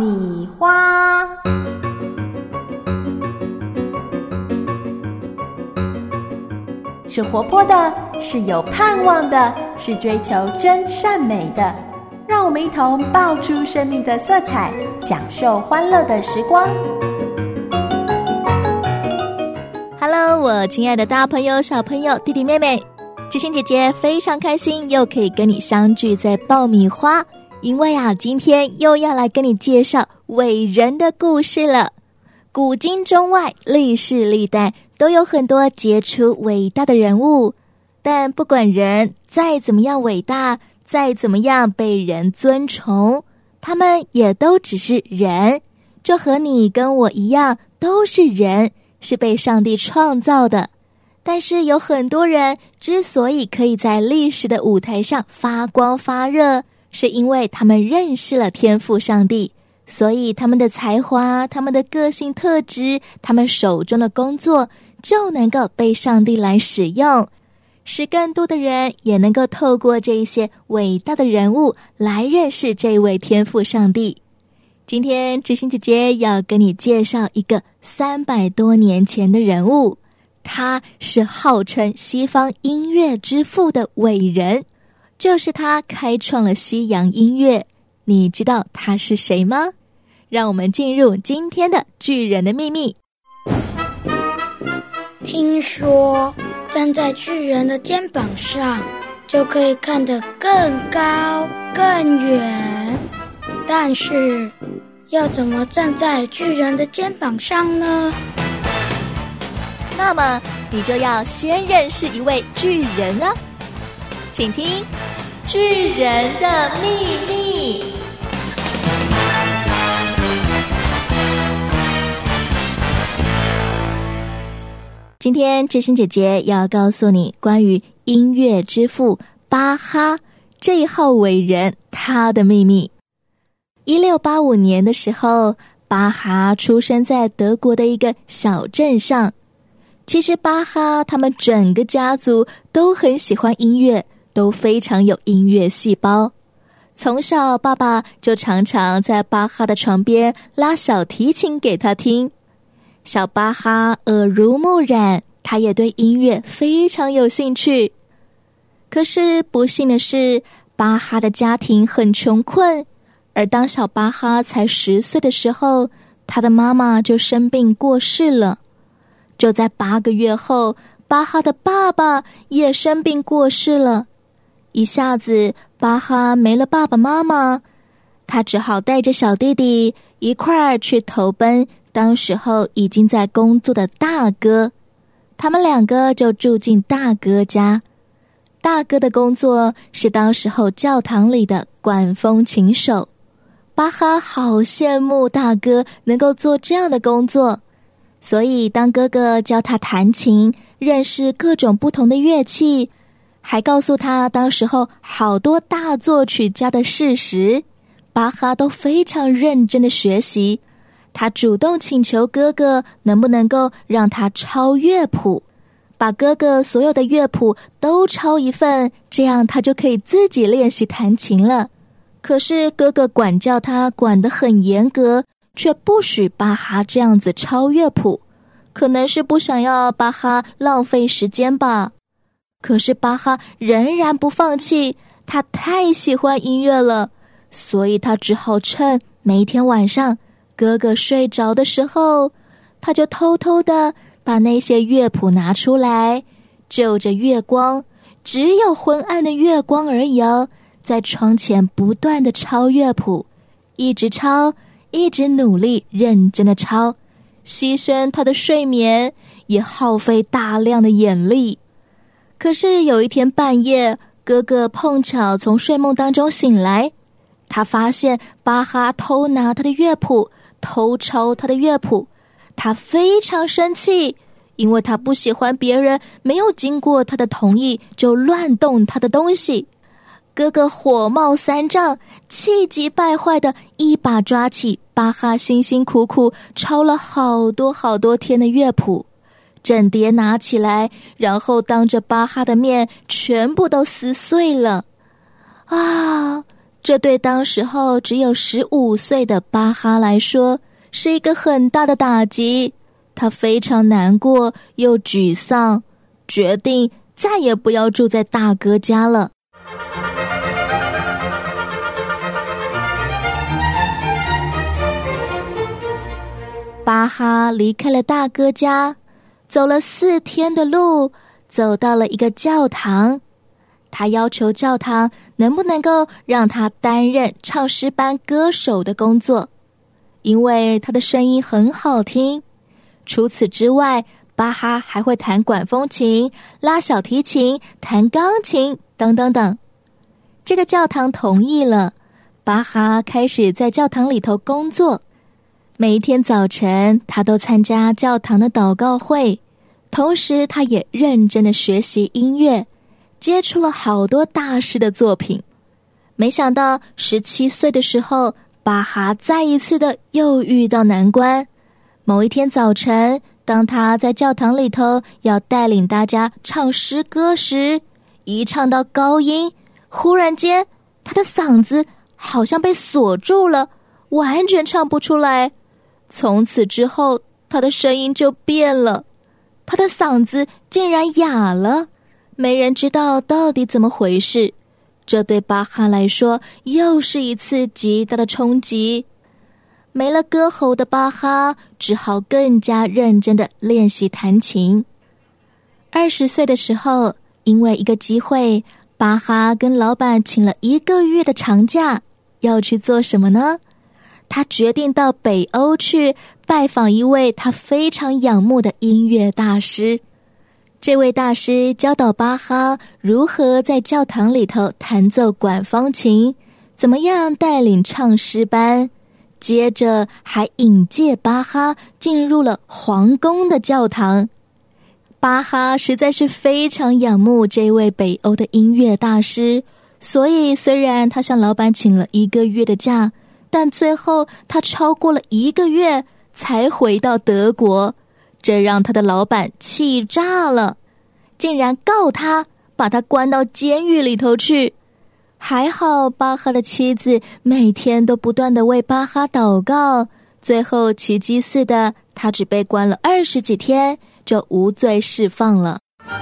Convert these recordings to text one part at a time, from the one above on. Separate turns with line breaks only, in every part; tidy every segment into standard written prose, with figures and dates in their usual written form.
米花。是活泼的，是有盼望的，是追求真善美的。让我们一同爆出生命的色彩，享受欢乐的时光。
Hello， 我亲爱的大朋友、小朋友、弟弟妹妹，知心姐姐非常开心又可以跟你相聚在爆米花，因为今天又要来跟你介绍伟人的故事了。古今中外，历世历代都有很多杰出伟大的人物，但不管人再怎么样伟大，再怎么样被人尊崇，他们也都只是人，就和你跟我一样，都是人，是被上帝创造的。但是有很多人之所以可以在历史的舞台上发光发热，是因为他们认识了天父上帝，所以他们的才华、他们的个性特质、他们手中的工作就能够被上帝来使用，使更多的人也能够透过这一些伟大的人物来认识这位天父上帝。今天知心姐姐要跟你介绍一个300多年前的人物，他是号称西方音乐之父的伟人，就是他开创了西洋音乐。你知道他是谁吗？让我们进入今天的巨人的秘密。
听说站在巨人的肩膀上就可以看得更高更远，但是要怎么站在巨人的肩膀上呢？
那么你就要先认识一位巨人啊，请听巨人的秘密。今天知心姐姐要告诉你关于音乐之父巴哈这一号伟人他的秘密。1685年的时候，巴哈出生在德国的一个小镇上。其实巴哈他们整个家族都很喜欢音乐，都非常有音乐细胞。从小爸爸就常常在巴哈的床边拉小提琴给他听。小巴哈耳濡目染，他也对音乐非常有兴趣。可是不幸的是，巴哈的家庭很穷困，而当小巴哈才10岁的时候，他的妈妈就生病过世了。就在8个月后，巴哈的爸爸也生病过世了。一下子巴哈没了爸爸妈妈，他只好带着小弟弟一块儿去投奔当时候已经在工作的大哥。他们2个就住进大哥家。大哥的工作是当时候教堂里的管风琴手。巴哈好羡慕大哥能够做这样的工作，所以当哥哥教他弹琴，认识各种不同的乐器，还告诉他当时候好多大作曲家的事实，巴哈都非常认真的学习。他主动请求哥哥能不能够让他抄乐谱，把哥哥所有的乐谱都抄一份，这样他就可以自己练习弹琴了。可是哥哥管教他管得很严格，却不许巴哈这样子抄乐谱，可能是不想要巴哈浪费时间吧。可是巴哈仍然不放弃，他太喜欢音乐了，所以他只好趁每一天晚上哥哥睡着的时候，他就偷偷的把那些乐谱拿出来，就着月光，只有昏暗的月光而已哦，在窗前不断的抄乐谱，一直抄，一直努力认真的抄，牺牲他的睡眠，也耗费大量的眼力。可是有一天半夜，哥哥碰巧从睡梦当中醒来，他发现巴哈偷拿他的乐谱，偷抄他的乐谱，他非常生气，因为他不喜欢别人没有经过他的同意就乱动他的东西。哥哥火冒三丈，气急败坏的一把抓起巴哈辛辛苦苦抄了好多天的乐谱，整叠拿起来，然后当着巴哈的面全部都撕碎了。啊！ 这对当时候只有15岁的巴哈来说是一个很大的打击，他非常难过又沮丧，决定再也不要住在大哥家了。巴哈离开了大哥家，走了4天的路，走到了一个教堂。他要求教堂能不能够让他担任唱诗班歌手的工作，因为他的声音很好听。除此之外，巴哈还会弹管风琴、拉小提琴、弹钢琴等等等。这个教堂同意了，巴哈开始在教堂里头工作。每一天早晨，他都参加教堂的祷告会，同时他也认真的学习音乐，接触了好多大师的作品。没想到17岁的时候，巴哈再一次的又遇到难关。某一天早晨，当他在教堂里头要带领大家唱诗歌时，一唱到高音，忽然间他的嗓子好像被锁住了，完全唱不出来。从此之后，他的声音就变了，他的嗓子竟然哑了，没人知道到底怎么回事。这对巴哈来说又是一次极大的冲击。没了歌喉的巴哈只好更加认真地练习弹琴。20岁的时候，因为一个机会，巴哈跟老板请了1个月的长假，要去做什么呢？他决定到北欧去拜访一位他非常仰慕的音乐大师。这位大师教导巴哈如何在教堂里头弹奏管风琴，怎么样带领唱诗班，接着还引荐巴哈进入了皇宫的教堂。巴哈实在是非常仰慕这位北欧的音乐大师，所以虽然他向老板请了1个月的假，但最后他超过了1个月才回到德国，这让他的老板气炸了，竟然告他，把他关到监狱里头去。还好巴哈的妻子每天都不断地为巴哈祷告，最后奇迹似的，他只被关了20几天就无罪释放了。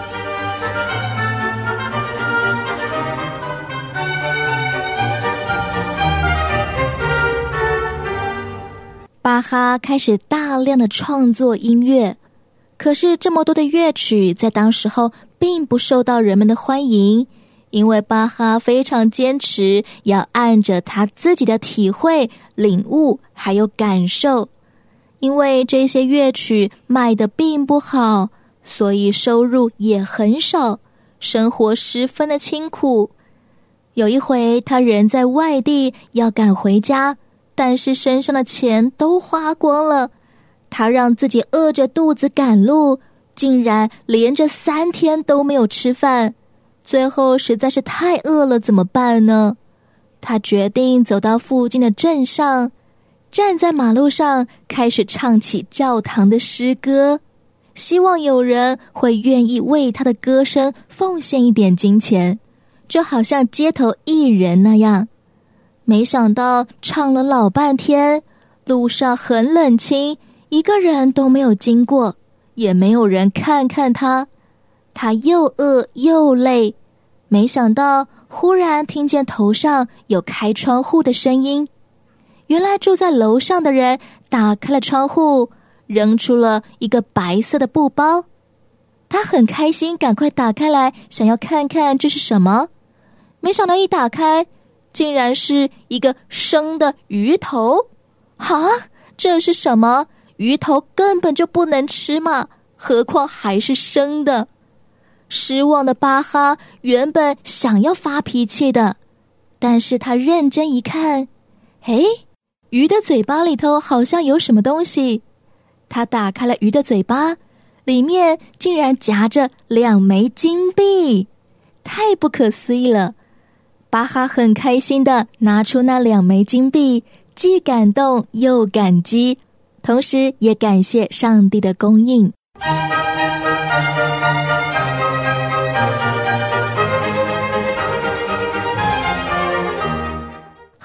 巴哈开始大量的创作音乐，可是这么多的乐曲在当时候并不受到人们的欢迎，因为巴哈非常坚持要按着他自己的体会、领悟还有感受。因为这些乐曲卖得并不好，所以收入也很少，生活十分的清苦。有一回他人在外地要赶回家，但是身上的钱都花光了，他让自己饿着肚子赶路，竟然连着3天都没有吃饭。最后实在是太饿了，怎么办呢？他决定走到附近的镇上，站在马路上开始唱起教堂的诗歌，希望有人会愿意为他的歌声奉献一点金钱，就好像街头艺人那样。没想到唱了老半天，路上很冷清，一个人都没有经过，也没有人看看他。他又饿又累，没想到忽然听见头上有开窗户的声音。原来住在楼上的人打开了窗户，扔出了一个白色的布包。他很开心，赶快打开来，想要看看这是什么。没想到一打开，竟然是一个生的鱼头。啊，这是什么？鱼头根本就不能吃嘛，何况还是生的。失望的巴哈原本想要发脾气的，但是他认真一看，诶，鱼的嘴巴里头好像有什么东西。他打开了鱼的嘴巴，里面竟然夹着2枚金币，太不可思议了。巴哈很开心地拿出那2枚金币，既感动又感激，同时也感谢上帝的供应。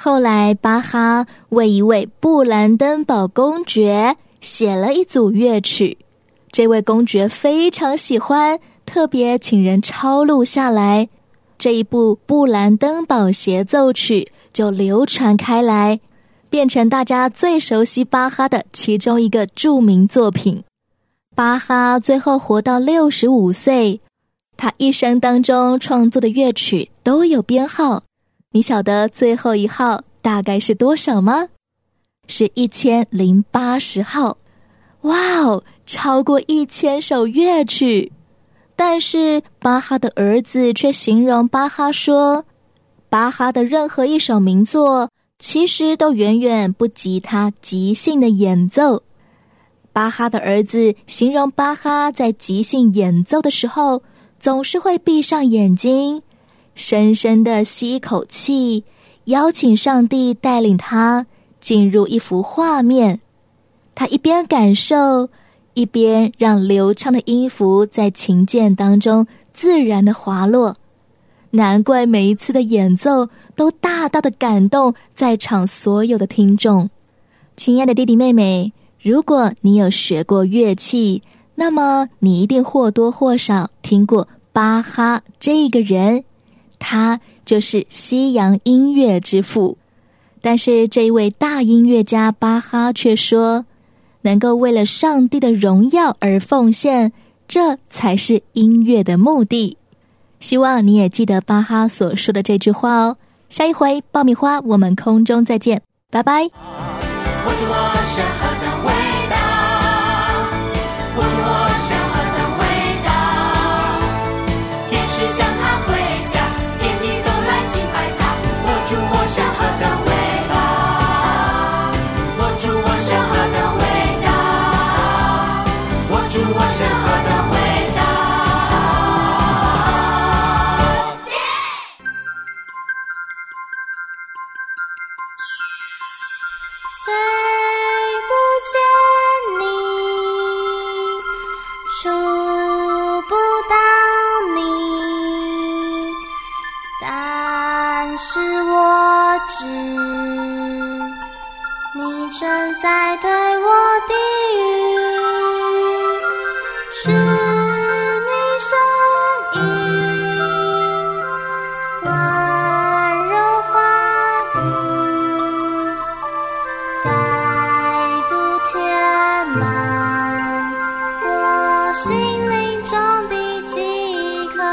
后来巴哈为一位布兰登堡公爵写了一组乐曲，这位公爵非常喜欢，特别请人抄录下来，这一部布兰登堡协奏曲就流传开来，变成大家最熟悉巴哈的其中一个著名作品。巴哈最后活到65岁，他一生当中创作的乐曲都有编号，你晓得最后一号大概是多少吗？是1080号。哇哦，超过1000首乐曲。但是巴哈的儿子却形容巴哈说，巴哈的任何一首名作其实都远远不及他即兴的演奏。巴哈的儿子形容巴哈在即兴演奏的时候，总是会闭上眼睛，深深地吸一口气，邀请上帝带领他进入一幅画面。他一边感受，一边让流畅的音符在琴键当中自然地滑落。难怪每一次的演奏都大大的感动在场所有的听众。亲爱的弟弟妹妹，如果你有学过乐器，那么你一定或多或少听过巴哈这个人，他就是西洋音乐之父。但是这一位大音乐家巴哈却说，能够为了上帝的荣耀而奉献，这才是音乐的目的。希望你也记得巴哈所说的这句话哦。下一回爆米花我们空中再见，拜拜。
我主我神何等伟大，我主我神何等伟大，天使向他跪下，天地都来敬拜他。我主我神何等伟大，我主我神何等伟大，我主我神何等伟大。
虽不见你，触不到你，但是我知你正在对我低语，是你声音温柔话语，再度填满我心灵中的饥渴。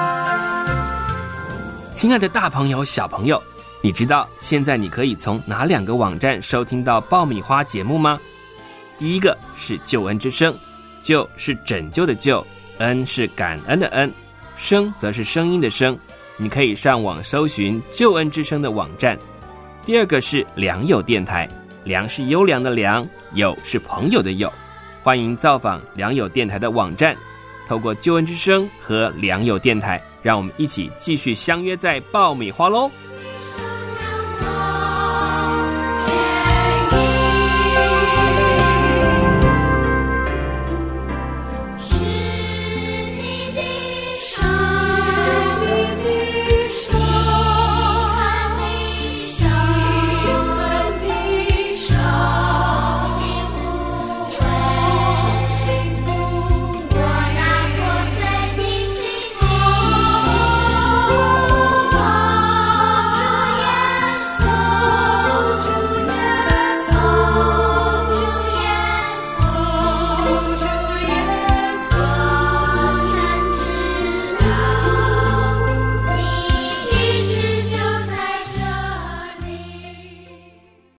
亲爱的大朋友小朋友，你知道现在你可以从哪2个网站收听到爆米花节目吗？第一个是救恩之声，救是拯救的救，恩是感恩的恩，声则是声音的声，你可以上网搜寻救恩之声的网站。第二个是良友电台，良是优良的良，友是朋友的友，欢迎造访良友电台的网站，透过救恩之声和良友电台，让我们一起继续相约在爆米花咯。